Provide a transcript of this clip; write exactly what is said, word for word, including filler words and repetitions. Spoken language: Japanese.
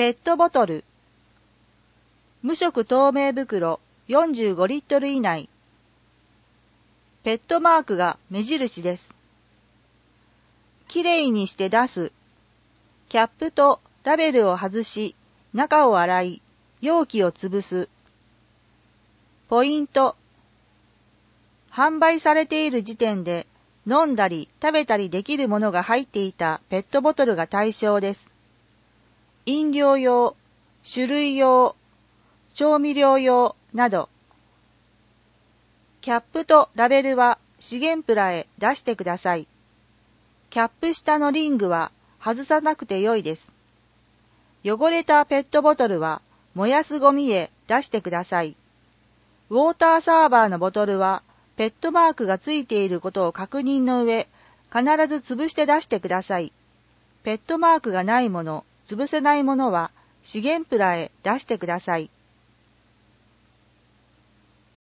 ペットボトル。無色透明袋よんじゅうごリットル以内。ペットマークが目印です。きれいにして出す。キャップとラベルを外し、中を洗い、容器を潰す。ポイント。販売されている時点で飲んだり食べたりできるものが入っていたペットボトルが対象です。飲料用、酒類用、調味料用など。キャップとラベルは資源プラへ出してください。キャップ下のリングは外さなくてよいです。汚れたペットボトルは燃やすゴミへ出してください。ウォーターサーバーのボトルはペットマークがついていることを確認の上、必ず潰して出してください。ペットマークがないもの、潰せないものは資源プラへ出してください。